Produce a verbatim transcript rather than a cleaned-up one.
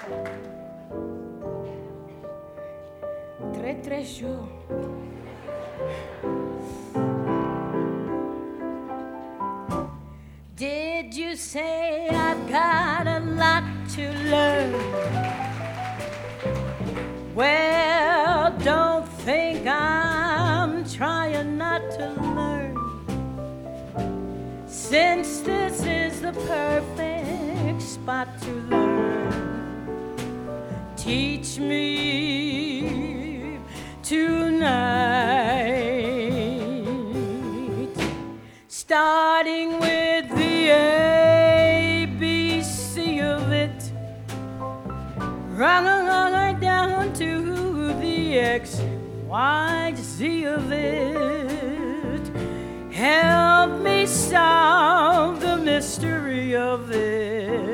Très très chaud. Did you say I've got a lot to learn? Well, don't think I'm trying not to learn, since this is the perfect spot to learn. Teach me tonight, starting with the A B C of it, right down to the X Y Z of it. Help me solve the mystery of it.